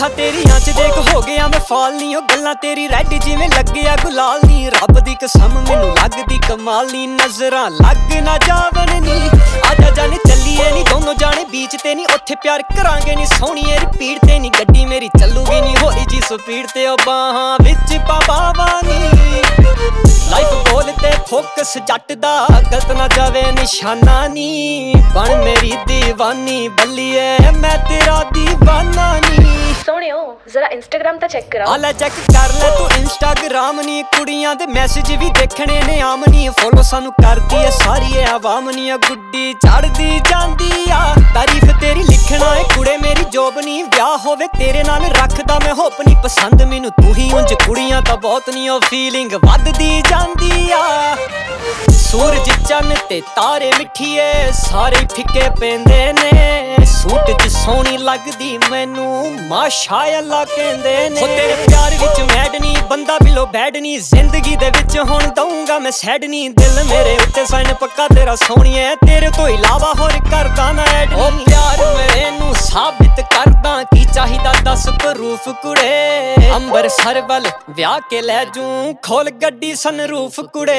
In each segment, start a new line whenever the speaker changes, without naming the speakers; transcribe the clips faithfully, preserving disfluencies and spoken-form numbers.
ਅੱਖਾਂ ਤੇਰੀਆਂ ਚ ਦੇਖ ਹੋ ਗਿਆ ਮੈਂ ਫਾਲ ਨੀ। ਉਹ ਗੱਲਾਂ ਤੇਰੀ ਰੈਡ ਜਿਵੇਂ ਲੱਗਿਆ ਗੁਲਾਲ ਨੀ। ਰੱਬ ਦੀ ਕਸਮ ਮੈਨੂੰ ਲੱਗਦੀ ਕਮਾਲ ਨੀ। ਨਜ਼ਰਾਂ ਲੱਗ ਨਾ ਜਾਵਣ ਨੀ। ਆਜਾ ਜਾਣੇ ਚੱਲੀਏ ਨੀ ਦੋਨੋਂ ਜਾਣੇ ਬੀਚ ਤੇ ਨੀ। ਉੱਥੇ ਪਿਆਰ ਕਰਾਂਗੇ ਨੀ ਸੋਹਣੀਏ ਰਿਪੀਟ ਤੇ ਨੀ। ਗੱਡੀ ਮੇਰੀ ਚੱਲੂਗੀ ਨੀ ਹੌਲੀ ਜੀ ਸਪੀਡ ਤੇ। ਉਹ ਬਾਹਾਂ ਵਿੱਚ ਪਾਵਾਂ ਨੀ। ਲਾਈਫ ਗੋਲ ਤੇ ਫੋਕਸ ਜੱਟ ਦਾ ਗਲਤ ਨਾ ਜਾਵੇ ਨਿਸ਼ਾਨਾ ਨੀ। ਬਣ ਮੇਰੀ ਦੀਵਾਨੀ ਬੱਲੀਏ ਮੈਂ ਤੇਰਾ ਦੀਵਾਨਾ ਨੀ।
ਸੋਹਣਿਓ ਜ਼ਰਾ ਇੰਸਟਾਗ੍ਰਾਮ ਤਾਂ ਚੈੱਕ ਕਰਾਓ।
ਆ ਲੈ ਚੈੱਕ ਕਰ ਲੈ ਤੂੰ ਇੰਸਟਾਗ੍ਰਾਮ ਨੀ। ਕੁੜੀਆਂ ਦੇ ਮੈਸੇਜ ਵੀ ਦੇਖਣੇ ਨੇ ਆਮ ਨੀ। ਫੋਲੋ ਸਾਨੂੰ ਕਰਦੀ ਐ ਸਾਰੀ ਐ ਆਵਾਮ ਨੀ। ਆ ਗੁੱਡੀ ਚੜਦੀ ਜਾਂਦੀ ਆ ਤਾਰੀਫ ਤੇਰੀ ਲਿਖਣਾ ਏ ਕੁੜੇ ਮੇਰੀ ਜੋਬ ਨੀ। ਵਿਆਹ ਹੋਵੇ ਤੇਰੇ ਨਾਲ ਰੱਖਦਾ ਮੈਂ ਹੋਪ ਨੀ। ਪਸੰਦ ਮੈਨੂੰ ਤੂੰ ਹੀ ਉਂਝ ਕੁੜੀਆਂ ਤਾਂ ਬਹੁਤ ਨੀ। ਉਹ ਫੀਲਿੰਗ ਵੱਧਦੀ ਜਾਂਦੀ ਆ। ਸੂਰਜ ਚੰਨ ਤੇ ਤਾਰੇ ਮਿੱਠੀਏ ਸਾਰੇ ਫਿੱਕੇ ਪੈਂਦੇ ਨੇ। ਸੂਟ ਚ ਸੋਹਣੀ ਲੱਗਦੀ ਮੈਨੂੰ ਮਾਸ਼ਾ ਅੱਲਾ ਕਹਿੰਦੇ ਨੇ। ਹੋ ਤੇਰੇ ਪਿਆਰ ਵਿੱਚ ਮੈਡ ਨੀ ਬੰਦਾ ਬਿਲੋ ਬੈਡ ਨੀ। ਜ਼ਿੰਦਗੀ ਦੇ ਵਿੱਚ ਹੁਣ ਦਊਂਗਾ ਮੈਂ ਸੈਡ ਨੀ। ਦਿਲ ਮੇਰੇ ਉੱਤੇ ਸਾਈਨ ਪੱਕਾ ਤੇਰਾ ਸੋਹਣੀਏ ਤੇਰੇ ਤੋਂ ਇਲਾਵਾ ਹੋਰ ਕਰਦਾ ਨਾ ਐਡ ਨੀ। ਉਹ ਪਿਆਰ ਮੈਨੂੰ ਸਾਬਿਤ ਕਰਦਾ ਕੀ ਚਾਹੀਦਾ ਦੱਸ ਪ੍ਰੂਫ ਕੁੜੇ। ਅੰਬਰਸਰ ਵੱਲ ਵਿਆਹ ਕੇ ਲੈ ਜੂੰ ਖੋਲ ਗੱਡੀ ਸਨਰੂਫ ਕੁੜੇ।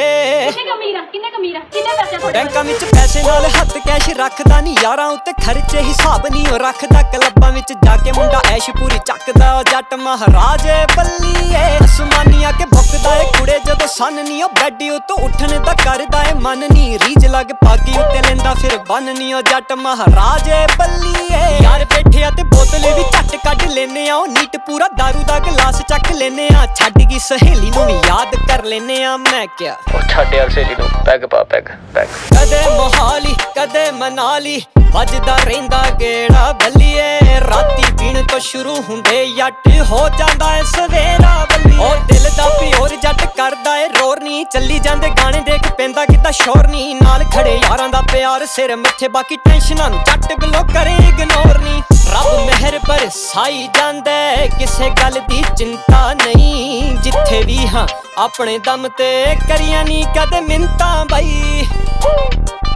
ਬੈਂਕਾਂ ਵਿੱਚ ਪੈਸੇ ਨਾਲ ਹੱਥ ਕੈਸ਼ ਰੱਖਦਾ ਨੀ। ਯਾਰਾਂ ਉੱਤੇ ਖਰਚੇ ਹਿਸਾਬ ਨੀ ਉਹ ਰੱਖਦਾ। ਕਲੱਬਾਂ ਵਿੱਚ ਜਾ ਕੇ ਮੁੰਡਾ ਐਸ਼ ਪੂਰੀ ਚੱਕਦਾ। ਉਹ ਜੱਟ ਮਹਾਰਾਜੇ ਬੱਲੀਏ ਅਸਮਾਨੀਆਂ ਕੇ ਭੁੱਕਦਾ ਏ ਕੁੜੇ ਜਦੋਂ ਸੰਨ ਨੀ। ਉਹ ਬੈਡੀ ਉਤੋਂ ਉੱਠਣ ਦਾ ਕਰਦਾ ਏ ਮਨ ਨੀ। ਰੀਝ ਲੱਗ ਪਾਗੀ ਉੱਤੇ ਲੈਂਦਾ ਫਿਰ ਬੰਨ ਨੀ। ਉਹ ਜੱਟ ਮਹਾਰਾਜੇ ਬੱਲੀਏ ਯਾਰ ਬੈਠਿਆ ਤੇ ਬੋਤਲ ਵੀ ਝੱਟ ਕੱਢ ਲੈਨੇ ਆ। ਉਹ ਨੀਟ ਪੂਰਾ ਦਾਰੂ ਦਾ ਗਲਾਸ ਚੱਕ ਲੈਨੇ ਆ। ਛੱਡ ਗਈ ਸਹੇਲੀ ਨੂੰ ਵੀ ਯਾਦ ਕਰ ਲੈਨੇ ਆ। ਮੈਂ ਕਿਹਾ
ਉਹ ਛੱਡ ਯਾਰ ਸਹੇਲੀ ਨੂੰ ਪੈਗ ਪਾ ਪੈਗ ਪੈਗ।
ਕਦੇ ਮੋਹਾਲੀ ਕਦੇ ਮਨਾਲੀ ਵੱਜਦਾ ਰਹਿੰਦਾ ਗੇੜਾ ਬੱਲੀਏ। ਰਾਤੀ ਪੀਣ ਤੋਂ ਸ਼ੁਰੂ ਹੁੰਦੇ ਜੱਟ ਹੋ ਜਾਂਦਾ ਏ ਸਵੇਰਾ ਬੱਲੀਏ। ਉਹ ਦਿਲ ਦਾ ਪਿਓਰ ਜੱਟ ਕਰਦਾ ਏ ਰੋਰ ਨੀ। ਚੱਲੀ ਜਾਂਦੇ ਗਾਣੇ ਦੇਖ ਪੈਂਦਾ ਕਿੱਦਾਂ ਸ਼ੋਰ ਨੀ। ਨਾਲ ਖੜੇ ਯਾਰਾਂ ਦਾ ਪਿਆਰ ਸਿਰ ਮੱਥੇ ਬਾਕੀ ਟੈਨਸ਼ਨਾਂ ਨੂੰ ਜੱਟ ਬਿਲੋ ਕਰੇ ਇਗਨੋਰ ਨੀ। ਰੱਬ ਮਿਹਰ ਬਰਸਾਈ ਜਾਂਦਾ ਕਿਸੇ ਗੱਲ ਦੀ ਚਿੰਤਾ ਨਹੀਂ। ਜਿੱਥੇ ਵੀ ਹਾਂ ਆਪਣੇ ਦਮ ਤੇ ਕਰੀਆਂ ਨੀ ਕਦੇ ਮਿੰਤਾਂ ਬਈ।